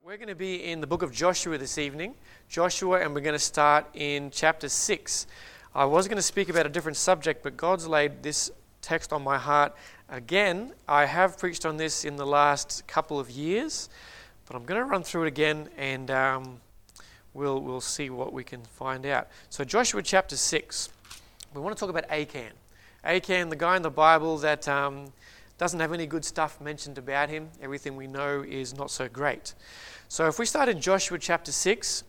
We're going to be in the book of Joshua this evening, Joshua, and we're going to start in chapter 6. I was going to speak about a different subject, but God's laid this text on my heart again. I have preached on this in the last couple of years, but I'm going to run through it again, and we'll see what we can find out. So Joshua chapter 6, we want to talk about Achan. Achan, the guy in the Bible that doesn't have any good stuff mentioned about him. Everything we know is not so great. So if we start in Joshua chapter 6,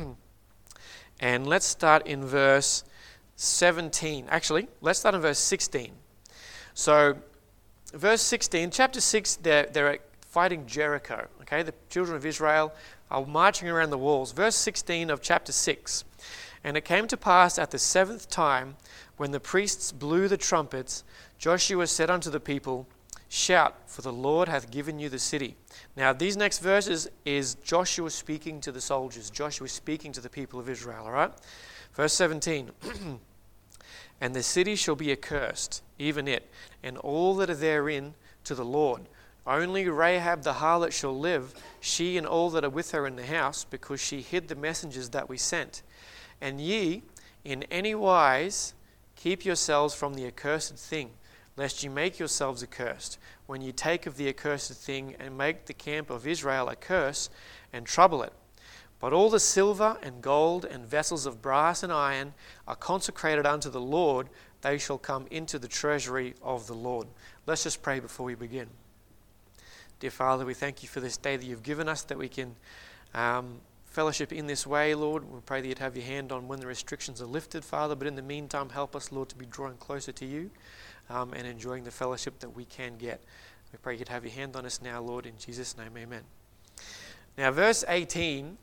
and let's start in verse 17. Actually, let's start in verse 16. So verse 16, chapter 6, they're fighting Jericho. Okay, the children of Israel are marching around the walls. Verse 16 of chapter 6. And it came to pass at the seventh time, when the priests blew the trumpets, Joshua said unto the people, Shout, for the Lord hath given you the city. Now, these next verses is Joshua speaking to the soldiers. Joshua speaking to the people of Israel, all right? Verse 17. And the city shall be accursed, even it, and all that are therein, to the Lord. Only Rahab the harlot shall live, she and all that are with her in the house, because she hid the messengers that we sent. And ye, in any wise, keep yourselves from the accursed thing, lest ye make yourselves accursed, when ye take of the accursed thing, and make the camp of Israel a curse, and trouble it. But all the silver and gold and vessels of brass and iron are consecrated unto the Lord, they shall come into the treasury of the Lord. Let's just pray before we begin. Dear Father, we thank you for this day that you've given us, that we can fellowship in this way, Lord. We pray that you'd have your hand on when the restrictions are lifted, Father, but in the meantime, help us, Lord, to be drawing closer to you and enjoying the fellowship that we can get. We pray you'd have your hand on us now, Lord, in Jesus' name, amen. Now, verse 18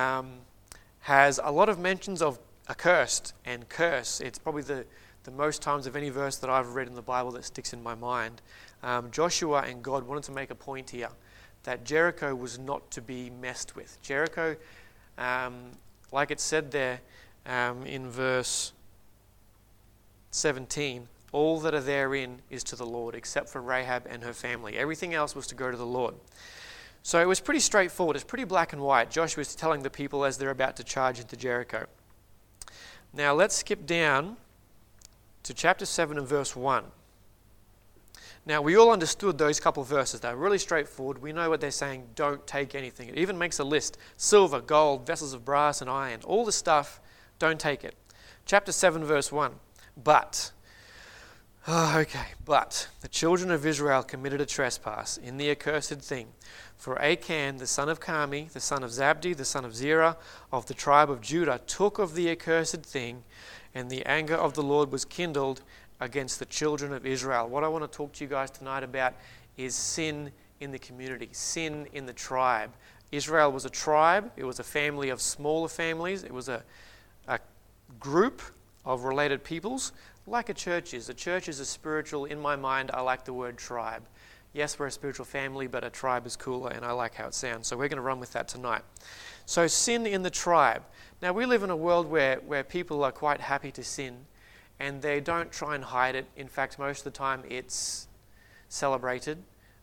has a lot of mentions of accursed and curse. It's probably the most times of any verse that I've read in the Bible that sticks in my mind. Joshua and God wanted to make a point here that Jericho was not to be messed with. Jericho, like it said there in verse 17, all that are therein is to the Lord, except for Rahab and her family. Everything else was to go to the Lord. So it was pretty straightforward. It's pretty black and white. Joshua is telling the people as they're about to charge into Jericho. Now let's skip down to chapter 7 and verse 1. Now, we all understood those couple verses. They're really straightforward. We know what they're saying. Don't take anything. It even makes a list. Silver, gold, vessels of brass and iron. All the stuff, don't take it. Chapter 7, verse 1. But the children of Israel committed a trespass in the accursed thing. For Achan, the son of Carmi, the son of Zabdi, the son of Zerah, of the tribe of Judah, took of the accursed thing, and the anger of the Lord was kindled against the children of Israel. What I want to talk to you guys tonight about is sin in the community, sin in the tribe. Israel was a tribe. It was a family of smaller families. It was a group of related peoples, like a church is. A church is a spiritual, in my mind, I like the word tribe. Yes, we're a spiritual family, but a tribe is cooler, and I like how it sounds. So we're going to run with that tonight. So sin in the tribe. Now, we live in a world where people are quite happy to sin, and they don't try and hide it. In fact, most of the time it's celebrated.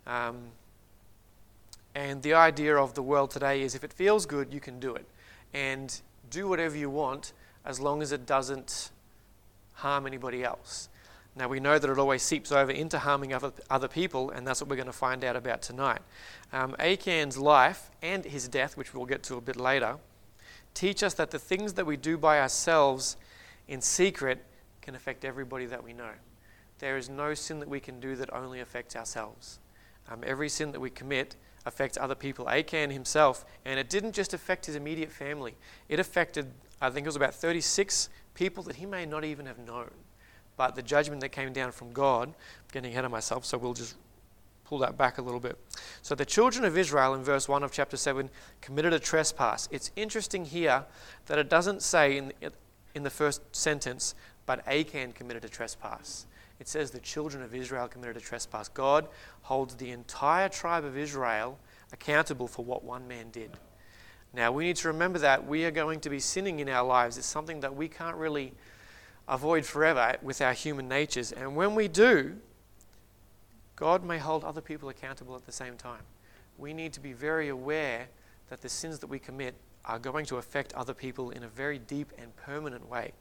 And the idea of the world today is if it feels good, you can do it. And do whatever you want as long as it doesn't harm anybody else. Now, we know that it always seeps over into harming other people, and that's what we're going to find out about tonight. Achan's life and his death, which we'll get to a bit later, teach us that the things that we do by ourselves in secret can affect everybody that we know. There is no sin that we can do that only affects ourselves. Every sin that we commit affects other people. Achan himself, and it didn't just affect his immediate family. It affected, I think it was about 36 people that he may not even have known. But the judgment that came down from God, I'm getting ahead of myself, so we'll just pull that back a little bit. So the children of Israel in verse 1 of chapter 7 committed a trespass. It's interesting here that it doesn't say in the first sentence, but Achan committed a trespass. It says the children of Israel committed a trespass. God holds the entire tribe of Israel accountable for what one man did. Now, we need to remember that we are going to be sinning in our lives. It's something that we can't really avoid forever with our human natures. And when we do, God may hold other people accountable at the same time. We need to be very aware that the sins that we commit are going to affect other people in a very deep and permanent way.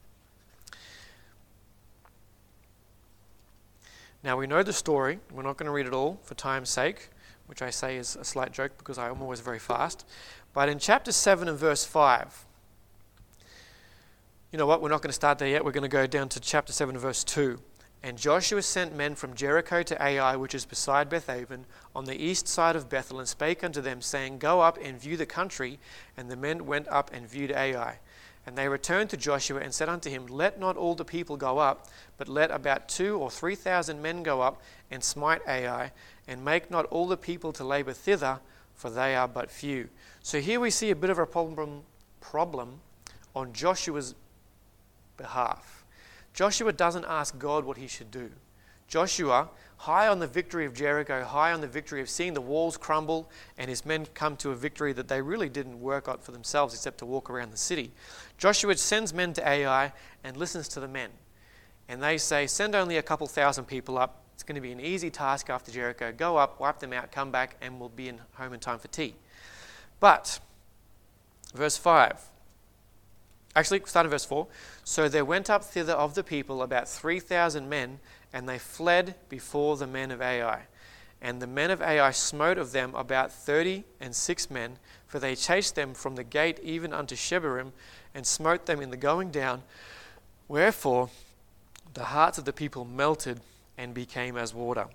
Now we know the story. We're not going to read it all for time's sake, which I say is a slight joke because I'm always very fast. But in chapter 7 and verse 5, you know what? We're not going to start there yet. We're going to go down to chapter 7 and verse 2. And Joshua sent men from Jericho to Ai, which is beside Bethaven, on the east side of Bethel, and spake unto them, saying, Go up and view the country. And the men went up and viewed Ai. And they returned to Joshua and said unto him, Let not all the people go up, but let about 2,000 or 3,000 men go up and smite Ai, and make not all the people to labor thither, for they are but few. So here we see a bit of a problem on Joshua's behalf. Joshua doesn't ask God what he should do. Joshua, high on the victory of Jericho, high on the victory of seeing the walls crumble and his men come to a victory that they really didn't work out for themselves except to walk around the city. Joshua sends men to Ai and listens to the men. And they say, send only a couple thousand people up. It's going to be an easy task after Jericho. Go up, wipe them out, come back, and we'll be home in time for tea. But, verse 5. Actually, start in verse 4. So there went up thither of the people about 3,000 men, and they fled before the men of Ai. And the men of Ai smote of them about 36 men, for they chased them from the gate even unto Shebarim, and smote them in the going down. Wherefore the hearts of the people melted and became as water.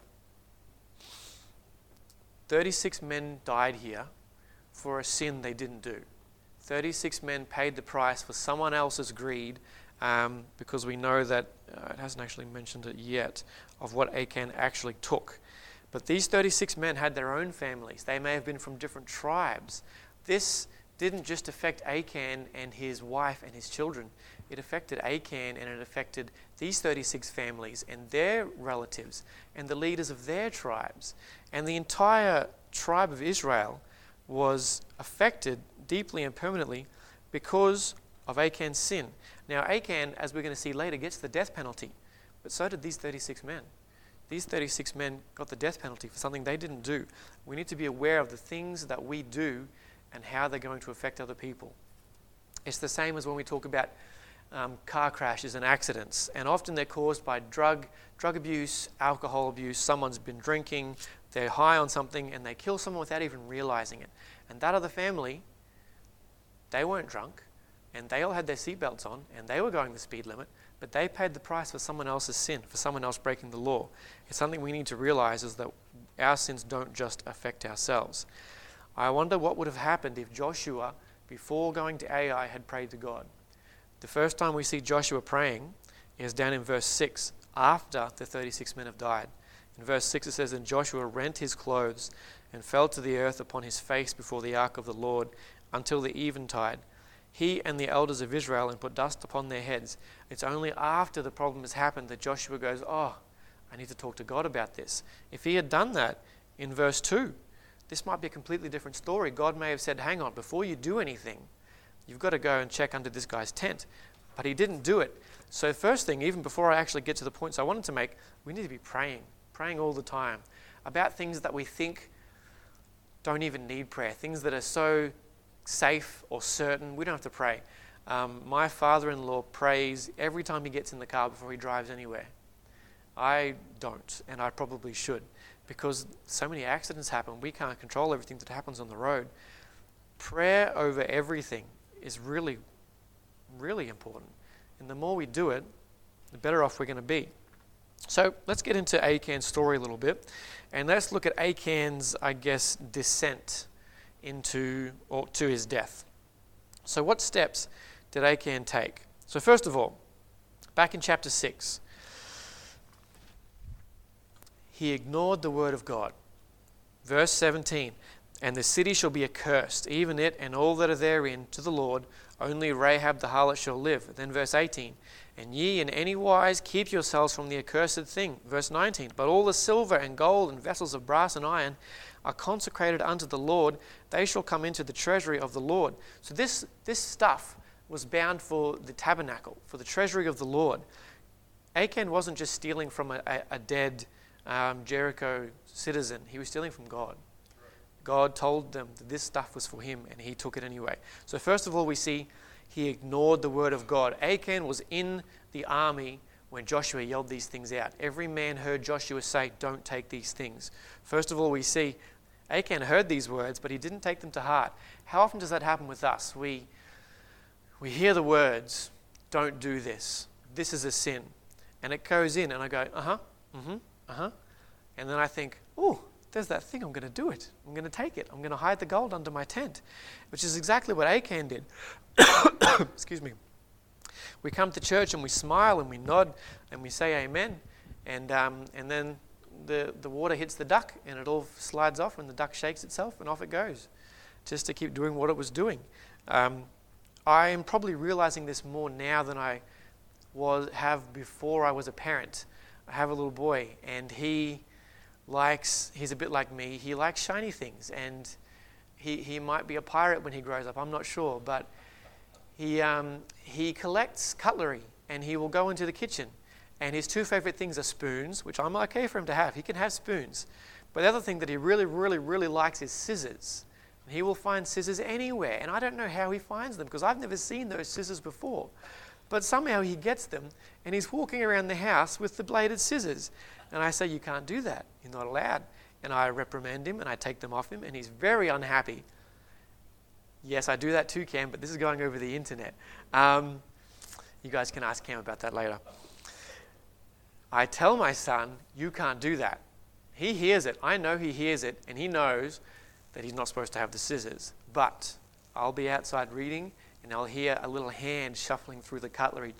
36 men died here for a sin they didn't do. 36 men paid the price for someone else's greed, because we know that, it hasn't actually mentioned it yet, of what Achan actually took. But these 36 men had their own families. They may have been from different tribes. This didn't just affect Achan and his wife and his children. It affected Achan, and it affected these 36 families and their relatives and the leaders of their tribes. And the entire tribe of Israel was affected deeply and permanently because of Achan's sin. Now Achan, as we're going to see later, gets the death penalty, but so did these 36 men. These 36 men got the death penalty for something they didn't do. We need to be aware of the things that we do and how they're going to affect other people. It's the same as when we talk about car crashes and accidents, and often they're caused by drug abuse, alcohol abuse. Someone's been drinking, they're high on something, and they kill someone without even realizing it. And that other family, they weren't drunk, and they all had their seatbelts on, and they were going the speed limit, but they paid the price for someone else's sin, for someone else breaking the law. It's something we need to realize, is that our sins don't just affect ourselves. I wonder what would have happened if Joshua, before going to Ai, had prayed to God. The first time we see Joshua praying is down in verse 6, after the 36 men have died. In verse 6 it says, And Joshua rent his clothes and fell to the earth upon his face before the ark of the Lord until the eventide, he and the elders of Israel, and put dust upon their heads. It's only after the problem has happened that Joshua goes, I need to talk to God about this. If he had done that in verse 2, this might be a completely different story. God may have said, hang on, before you do anything, you've got to go and check under this guy's tent. But he didn't do it. So first thing, even before I actually get to the points I wanted to make, we need to be praying all the time about things that we think don't even need prayer, things that are so safe or certain, we don't have to pray. My father-in-law prays every time he gets in the car before he drives anywhere. I don't, and I probably should, because so many accidents happen. We can't control everything that happens on the road. Prayer over everything is really, really important. And the more we do it, the better off we're going to be. So let's get into Achan's story a little bit, and let's look at Achan's, descent to his death. So what steps did Achan take? So first of all, back in chapter 6, he ignored the word of God. Verse 17, And the city shall be accursed, even it and all that are therein, to the Lord. Only Rahab the harlot shall live. Then verse 18, And ye in any wise keep yourselves from the accursed thing. Verse 19, But all the silver and gold and vessels of brass and iron are consecrated unto the Lord. They shall come into the treasury of the Lord. So this stuff was bound for the tabernacle, for the treasury of the Lord. Achan wasn't just stealing from a dead Jericho citizen. He was stealing from God. God told them that this stuff was for him, and he took it anyway. So first of all, we see he ignored the word of God. Achan was in the army when Joshua yelled these things out. Every man heard Joshua say, don't take these things. First of all, we see Achan heard these words, but he didn't take them to heart. How often does that happen with us? We hear the words, don't do this. This is a sin. And it goes in, and I go, And then I think, oh, there's that thing, I'm going to do it. I'm going to take it. I'm going to hide the gold under my tent, which is exactly what Achan did. Excuse me. We come to church and we smile and we nod and we say amen, and then the water hits the duck and it all slides off and the duck shakes itself and off it goes, just to keep doing what it was doing. I am probably realizing this more now than I have before I was a parent. I have a little boy, and he's a bit like me. He likes shiny things, and he might be a pirate when he grows up. I'm not sure, but he collects cutlery, and he will go into the kitchen, and his two favorite things are spoons, which I'm okay for him to have. He can have spoons. But the other thing that he really, really, really likes is scissors. And he will find scissors anywhere, and I don't know how he finds them, because I've never seen those scissors before. But somehow he gets them, and he's walking around the house with the bladed scissors. And I say, you can't do that. You're not allowed. And I reprimand him, and I take them off him, and he's very unhappy. Yes, I do that too, Cam, but this is going over the internet. You guys can ask Cam about that later. I tell my son, you can't do that. He hears it. I know he hears it, and he knows that he's not supposed to have the scissors. But I'll be outside reading, and I'll hear a little hand shuffling through the cutlery.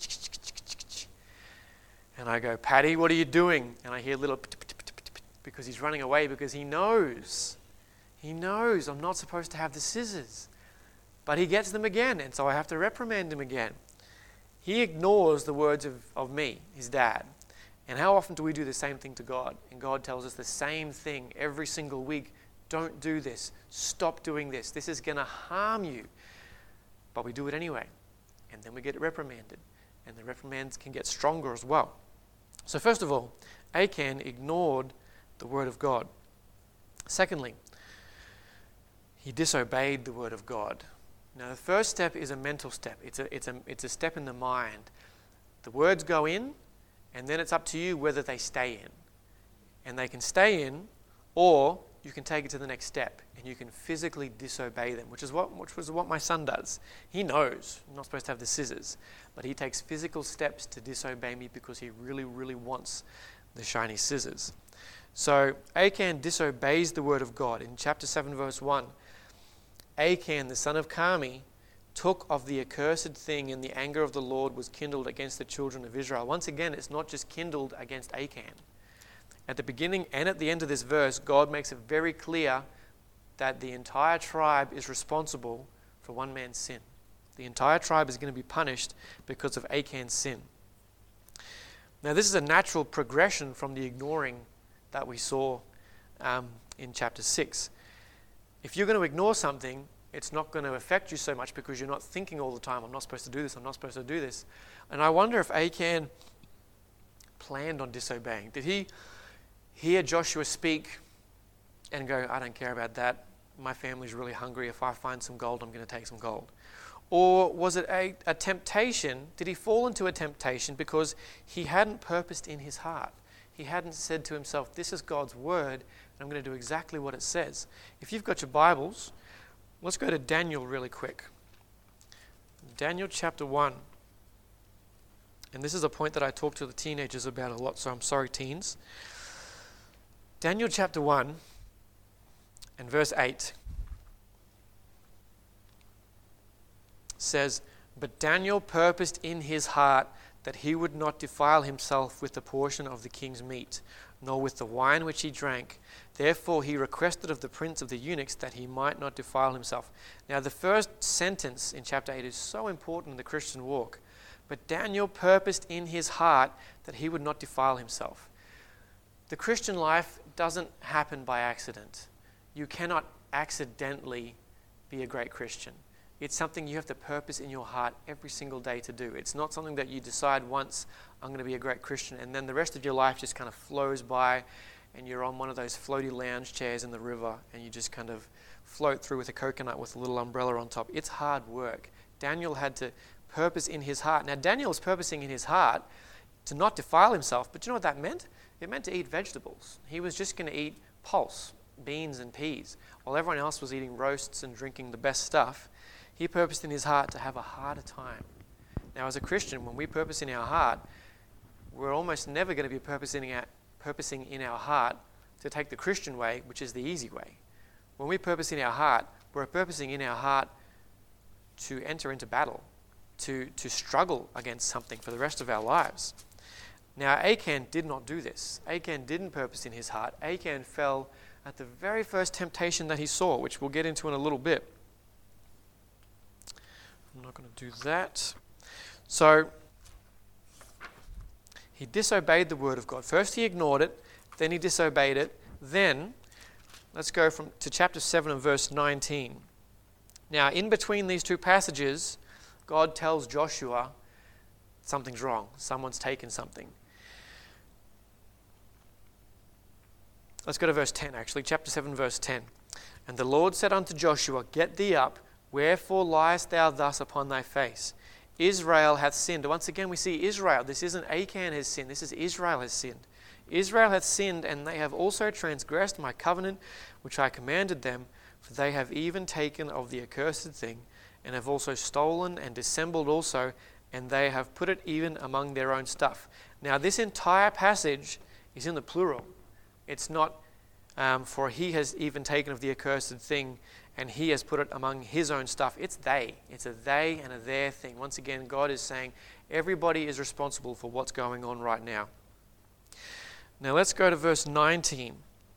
And I go, Paddy, what are you doing? And I hear a little because he's running away, because he knows. He knows I'm not supposed to have the scissors. But he gets them again, and so I have to reprimand him again. He ignores the words of me, his dad. And how often do we do the same thing to God? And God tells us the same thing every single week. Don't do this. Stop doing this. This is going to harm you. But we do it anyway. And then we get reprimanded. And the reprimands can get stronger as well. So first of all, Achan ignored the word of God. Secondly, he disobeyed the word of God. Now the first step is a mental step. It's a step in the mind. The words go in, and then it's up to you whether they stay in. And they can stay in, or you can take it to the next step, and you can physically disobey them, which was what my son does. He knows I'm not supposed to have the scissors, but he takes physical steps to disobey me because he really, really wants the shiny scissors. So Achan disobeys the word of God. In chapter 7, verse 1, Achan, the son of Carmi, took of the accursed thing, and the anger of the Lord was kindled against the children of Israel. Once again, it's not just kindled against Achan. At the beginning and at the end of this verse, God makes it very clear that the entire tribe is responsible for one man's sin. The entire tribe is going to be punished because of Achan's sin. Now, this is a natural progression from the ignoring that we saw in chapter 6. If you're going to ignore something, it's not going to affect you so much because you're not thinking all the time, I'm not supposed to do this, I'm not supposed to do this. And I wonder if Achan planned on disobeying. Did he hear Joshua speak and go, I don't care about that, my family's really hungry, if I find some gold, I'm going to take some gold? Or was it a temptation? Did he fall into a temptation because he hadn't purposed in his heart? He hadn't said to himself, this is God's word, and I'm going to do exactly what it says. If you've got your Bibles, let's go to Daniel really quick. Daniel chapter 1. And this is a point that I talk to the teenagers about a lot, so I'm sorry, teens. Daniel chapter 1 and verse 8 says, But Daniel purposed in his heart that he would not defile himself with the portion of the king's meat, nor with the wine which he drank. Therefore he requested of the prince of the eunuchs that he might not defile himself. Now the first sentence in chapter 8 is so important in the Christian walk. But Daniel purposed in his heart that he would not defile himself. The Christian life doesn't happen by accident. You cannot accidentally be a great Christian. It's something you have to purpose in your heart every single day to do. It's not something that you decide once, I'm going to be a great Christian, and then the rest of your life just kind of flows by and you're on one of those floaty lounge chairs in the river and you just kind of float through with a coconut with a little umbrella on top. It's hard work. Daniel had to purpose in his heart. Now, Daniel was purposing in his heart to not defile himself, but you know what that meant? It meant to eat vegetables. He was just going to eat pulse, beans and peas, while everyone else was eating roasts and drinking the best stuff. He purposed in his heart to have a harder time. Now, as a Christian, when we purpose in our heart, we're almost never going to be purposing in our heart to take the Christian way, which is the easy way. When we purpose in our heart, we're purposing in our heart to enter into battle, to struggle against something for the rest of our lives. Now, Achan did not do this. Achan didn't purpose in his heart. Achan fell at the very first temptation that he saw, which we'll get into in a little bit. I'm not going to do that. So, he disobeyed the word of God. First he ignored it, then he disobeyed it. Then, let's go to chapter 7 and verse 19. Now, in between these two passages, God tells Joshua something's wrong. Someone's taken something. Let's go to verse 10 actually, chapter 7 verse 10. And the Lord said unto Joshua, Get thee up, wherefore liest thou thus upon thy face? Israel hath sinned. Once again we see Israel. This isn't Achan has sinned, this is Israel has sinned. Israel hath sinned, and they have also transgressed my covenant which I commanded them, for they have even taken of the accursed thing, and have also stolen and dissembled also, and they have put it even among their own stuff. Now this entire passage is in the plural. It's not for he has even taken of the accursed thing, and he has put it among his own stuff. It's they. It's a they and a their thing. Once again, God is saying everybody is responsible for what's going on right now. Now let's go to verse 19.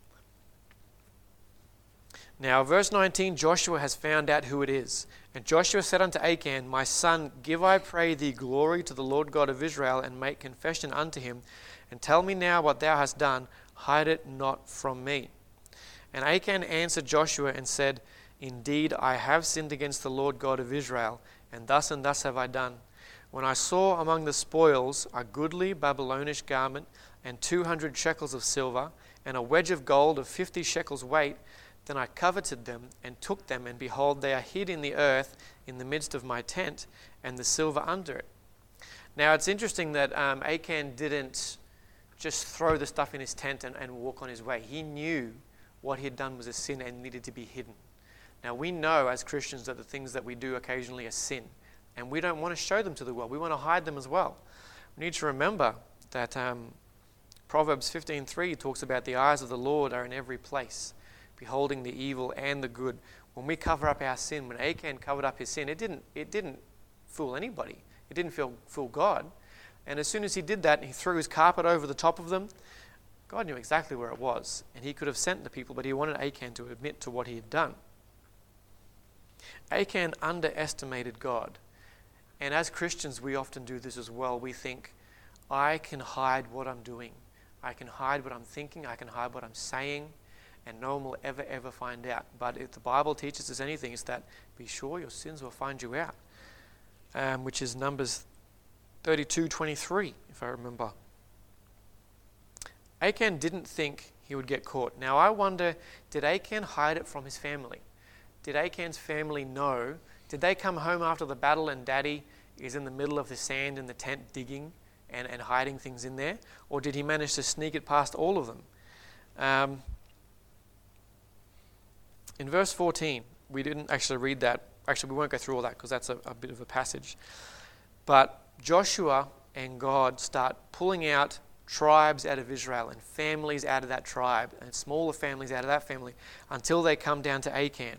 Now, verse 19, Joshua has found out who it is. And Joshua said unto Achan, My son, give I pray thee glory to the Lord God of Israel, and make confession unto him, and tell me now what thou hast done, hide it not from me. And Achan answered Joshua and said, Indeed, I have sinned against the Lord God of Israel, and thus have I done. When I saw among the spoils a goodly Babylonish garment, and 200 shekels of silver, and a wedge of gold of 50 shekels weight, then I coveted them, and took them, and behold, they are hid in the earth in the midst of my tent, and the silver under it. Now it's interesting that Achan didn't just throw the stuff in his tent and walk on his way. He knew what he had done was a sin and needed to be hidden. Now we know as Christians that the things that we do occasionally are sin, and we don't want to show them to the world. We want to hide them as well. We need to remember that Proverbs 15:3 talks about the eyes of the Lord are in every place, beholding the evil and the good. When we cover up our sin, when Achan covered up his sin, it didn't fool anybody. It didn't fool God. And as soon as he did that, and he threw his carpet over the top of them, God knew exactly where it was, and he could have sent the people, but he wanted Achan to admit to what he had done. Achan underestimated God. And as Christians, we often do this as well. We think, I can hide what I'm doing. I can hide what I'm thinking. I can hide what I'm saying. And no one will ever find out. But if the Bible teaches us anything, it's that be sure your sins will find you out. Which is Numbers 32:23, if I remember. Achan didn't think he would get caught. Now I wonder, did Achan hide it from his family? Did Achan's family know? Did they come home after the battle and Daddy is in the middle of the sand in the tent digging and hiding things in there? Or did he manage to sneak it past all of them? In verse 14, we didn't actually read that. Actually, we won't go through all that because that's a bit of a passage. But Joshua and God start pulling out tribes out of Israel and families out of that tribe and smaller families out of that family until they come down to Achan.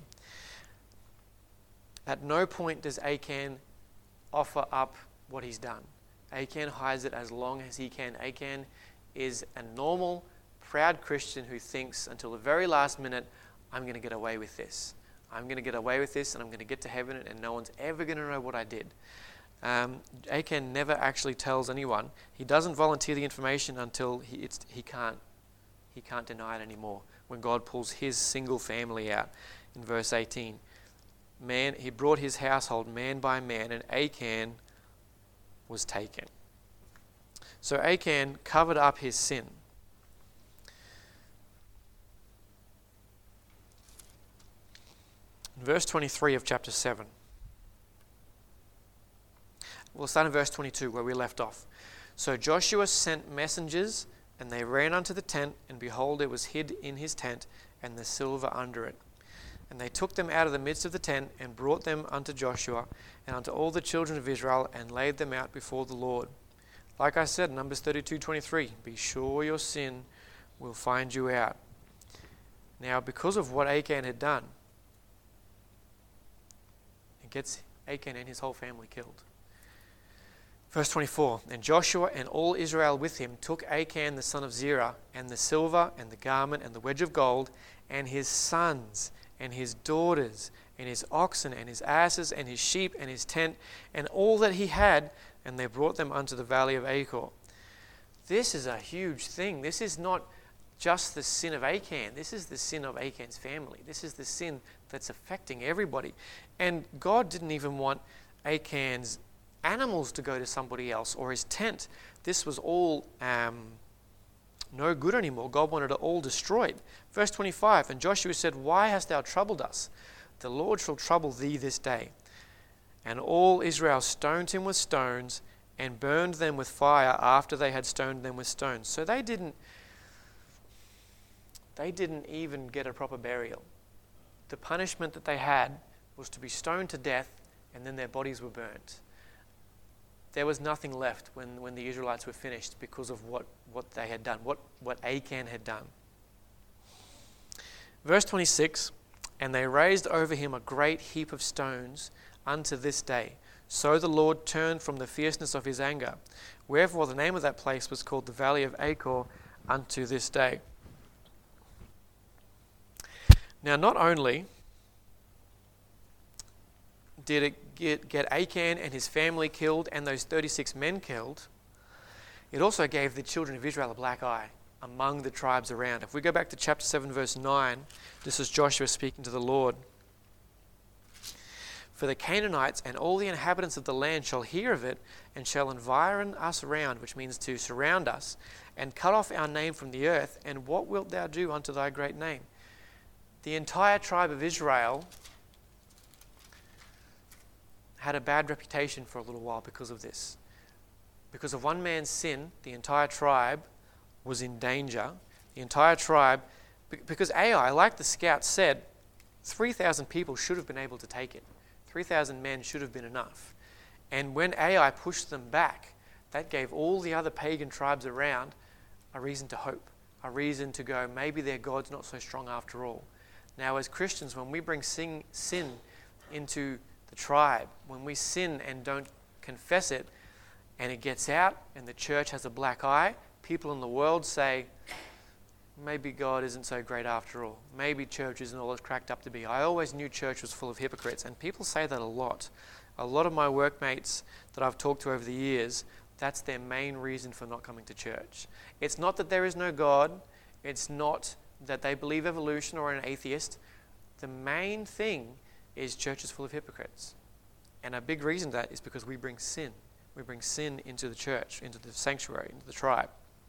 At no point does Achan offer up what he's done. Achan hides it as long as he can. Achan is a normal, proud Christian who thinks until the very last minute, I'm going to get away with this. I'm going to get away with this and I'm going to get to heaven and no one's ever going to know what I did. Achan never actually tells anyone. He doesn't volunteer the information until he can't deny it anymore. When God pulls his single family out in verse 18. He brought his household man by man, and Achan was taken. So Achan covered up his sin. In verse 23 of chapter 7. We'll start in verse 22 where we left off. So Joshua sent messengers, and they ran unto the tent, and behold, it was hid in his tent, and the silver under it. And they took them out of the midst of the tent, and brought them unto Joshua, and unto all the children of Israel, and laid them out before the Lord. Like I said, Numbers 32:23, be sure your sin will find you out. Now, because of what Achan had done, it gets Achan and his whole family killed. Verse 24, and Joshua and all Israel with him took Achan the son of Zerah, and the silver, and the garment, and the wedge of gold, and his sons, and his daughters, and his oxen, and his asses, and his sheep, and his tent, and all that he had, and they brought them unto the valley of Achor. This is a huge thing. This is not just the sin of Achan. This is the sin of Achan's family. This is the sin that's affecting everybody. And God didn't even want Achan's animals to go to somebody else, or his tent. This was all no good anymore. God wanted it all destroyed. Verse 25, and Joshua said, why hast thou troubled us? The Lord shall trouble thee this day. And all Israel stoned him with stones, and burned them with fire after they had stoned them with stones. So they didn't even get a proper burial. The punishment that they had was to be stoned to death, and then their bodies were burnt. There was nothing left when the Israelites were finished because of what they had done, what Achan had done. Verse 26, and they raised over him a great heap of stones unto this day. So the Lord turned from the fierceness of his anger. Wherefore the name of that place was called the Valley of Achor unto this day. Now, not only did it get Achan and his family killed and those 36 men killed, it also gave the children of Israel a black eye among the tribes around. If we go back to chapter 7, verse 9, this is Joshua speaking to the Lord. For the Canaanites and all the inhabitants of the land shall hear of it, and shall environ us round, which means to surround us, and cut off our name from the earth. And what wilt thou do unto thy great name? The entire tribe of Israel had a bad reputation for a little while because of this. Because of one man's sin, the entire tribe was in danger. The entire tribe, because Ai, like the scouts said, 3,000 people should have been able to take it. 3,000 men should have been enough. And when Ai pushed them back, that gave all the other pagan tribes around a reason to hope, a reason to go, maybe their God's not so strong after all. Now, as Christians, when we bring sin into the tribe, when we sin and don't confess it, and it gets out, and the church has a black eye, people in the world say, maybe God isn't so great after all. Maybe church isn't all it's cracked up to be. I always knew church was full of hypocrites, and people say that a lot. A lot of my workmates that I've talked to over the years, that's their main reason for not coming to church. It's not that there is no God. It's not that they believe evolution or are an atheist. The main thing is church is full of hypocrites. And a big reason for that is because we bring sin. We bring sin into the church, into the sanctuary, into the tribe.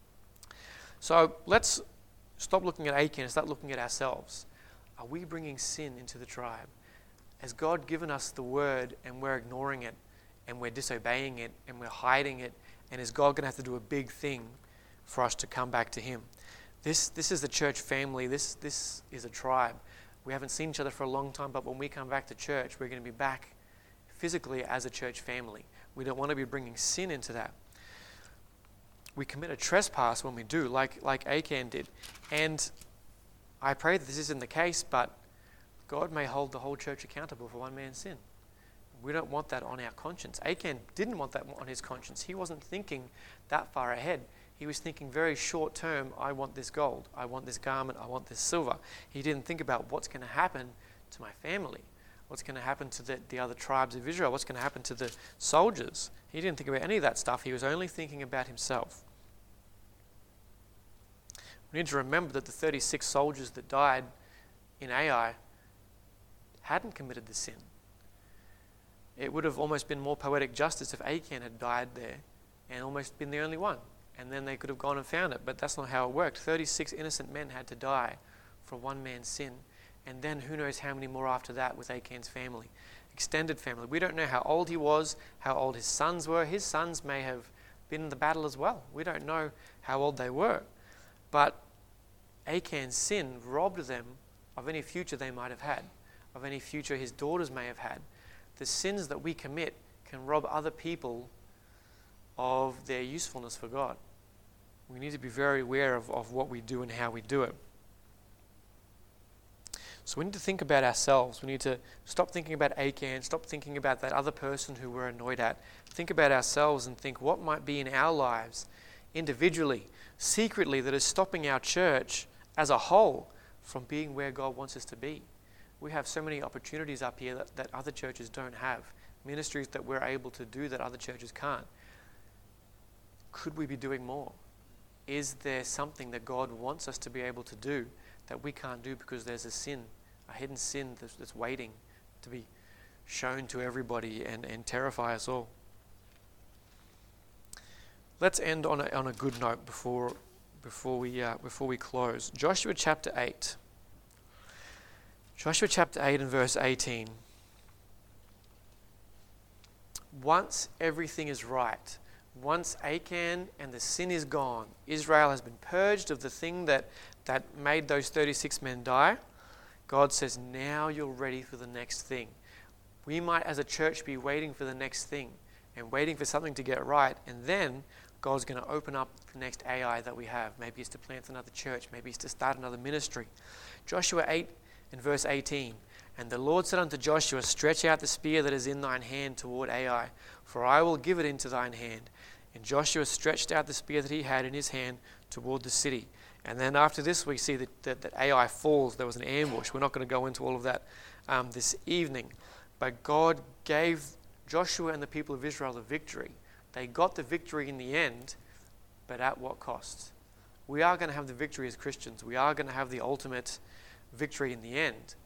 So let's stop looking at Achan and start looking at ourselves. Are we bringing sin into the tribe? Has God given us the word and we're ignoring it, and we're disobeying it, and we're hiding it, and is God going to have to do a big thing for us to come back to him? This is the church family. This is a tribe. We haven't seen each other for a long time, but when we come back to church, we're going to be back physically as a church family. We don't want to be bringing sin into that. We commit a trespass when we do, like Achan did. And I pray that this isn't the case, but God may hold the whole church accountable for one man's sin. We don't want that on our conscience. Achan didn't want that on his conscience. He wasn't thinking that far ahead. He was thinking very short term, I want this gold, I want this garment, I want this silver. He didn't think about what's going to happen to my family, what's going to happen to the other tribes of Israel, what's going to happen to the soldiers. He didn't think about any of that stuff. He was only thinking about himself. We need to remember that the 36 soldiers that died in Ai hadn't committed the sin. It would have almost been more poetic justice if Achan had died there and almost been the only one. And then they could have gone and found it. But that's not how it worked. 36 innocent men had to die for one man's sin. and then who knows how many more after that with Achan's family, extended family. We don't know how old he was, how old his sons were. His sons may have been in the battle as well. We don't know how old they were. But Achan's sin robbed them of any future they might have had, of any future his daughters may have had. The sins that we commit can rob other people of their usefulness for God. We need to be very aware of what we do and how we do it. So we need to think about ourselves. We need to stop thinking about Achan, stop thinking about that other person who we're annoyed at. Think about ourselves and think what might be in our lives, individually, secretly, that is stopping our church as a whole from being where God wants us to be. We have so many opportunities up here that other churches don't have, ministries that we're able to do that other churches can't. Could we be doing more? Is there something that God wants us to be able to do that we can't do because there's a sin, a hidden sin that's waiting to be shown to everybody and terrify us all? Let's end on a good note before we close. Joshua chapter 8. Joshua chapter 8 and verse 18. Once everything is right, once Achan and the sin is gone, Israel has been purged of the thing that made those 36 men die, God says, now you're ready for the next thing. We might as a church be waiting for the next thing and waiting for something to get right, and then God's going to open up the next AI that we have. Maybe it's to plant another church, maybe it's to start another ministry. Joshua 8 and verse 18. And the Lord said unto Joshua, stretch out the spear that is in thine hand toward Ai, for I will give it into thine hand. And Joshua stretched out the spear that he had in his hand toward the city. And then after this, we see that Ai falls. There was an ambush. We're not going to go into all of that this evening. But God gave Joshua and the people of Israel the victory. They got the victory in the end, but at what cost? We are going to have the victory as Christians. We are going to have the ultimate victory in the end.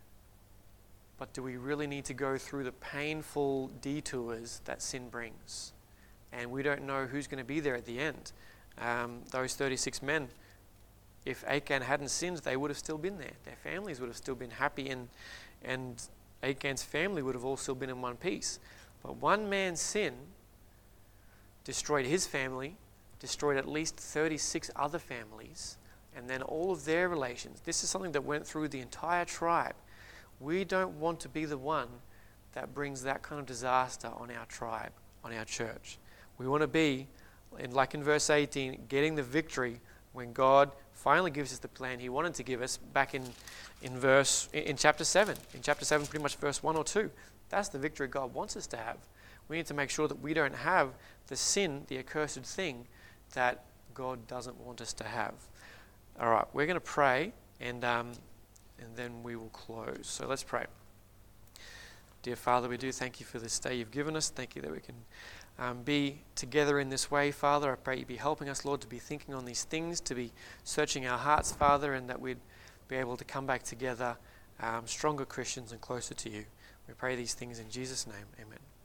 But do we really need to go through the painful detours that sin brings? And we don't know who's going to be there at the end. Those 36 men, if Achan hadn't sinned, they would have still been there. Their families would have still been happy, and Achan's family would have all still been in one piece. But one man's sin destroyed his family, destroyed at least 36 other families, and then all of their relations. This is something that went through the entire tribe. We don't want to be the one that brings that kind of disaster on our tribe, on our church. We want to be, like in verse 18, getting the victory when God finally gives us the plan he wanted to give us back in chapter 7. In chapter 7, pretty much verse 1 or 2. That's the victory God wants us to have. We need to make sure that we don't have the sin, the accursed thing that God doesn't want us to have. All right, we're going to pray and then we will close. So let's pray. Dear Father, we do thank you for this day you've given us. Thank you that we can be together in this way, Father. I pray you be helping us, Lord, to be thinking on these things, to be searching our hearts, Father, and that we'd be able to come back together stronger Christians and closer to you. We pray these things in Jesus' name. Amen.